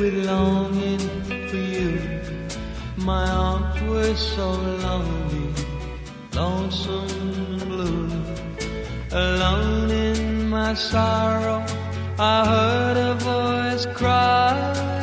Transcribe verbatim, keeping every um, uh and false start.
with longing for you. My arms were so lonely, lonesome blue. Alone in my sorrow, I heard a voice cry,